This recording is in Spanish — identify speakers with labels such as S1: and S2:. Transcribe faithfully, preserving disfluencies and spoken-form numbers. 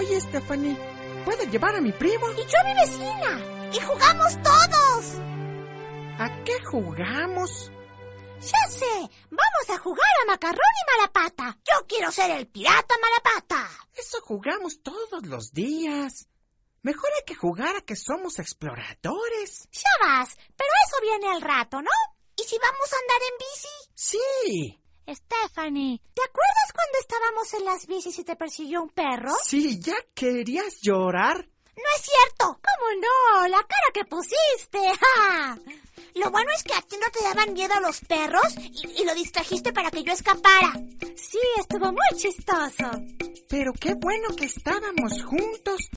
S1: Oye, Stephanie, ¿puedo llevar a mi primo?
S2: Y yo a mi vecina. Y jugamos todos.
S1: ¿A qué jugamos?
S2: Ya sé, vamos a jugar a macarrón y malapata. Yo quiero ser el pirata malapata.
S1: Eso jugamos todos los días. Mejor hay que jugar a que somos exploradores.
S2: Ya vas, pero eso viene al rato, ¿no? ¿Y si vamos a andar en bici?
S1: Sí.
S2: Stephanie, ¿te acuerdas cuando estábamos en las bicis y te persiguió un perro?
S1: Sí, ¿ya querías llorar?
S2: No es cierto. ¿Cómo no? La cara que pusiste. ¡Ja! Lo bueno es que a ti no te daban miedo los perros y, y lo distrajiste para que yo escapara. Sí, estuvo muy chistoso.
S1: Pero qué bueno que estábamos juntos.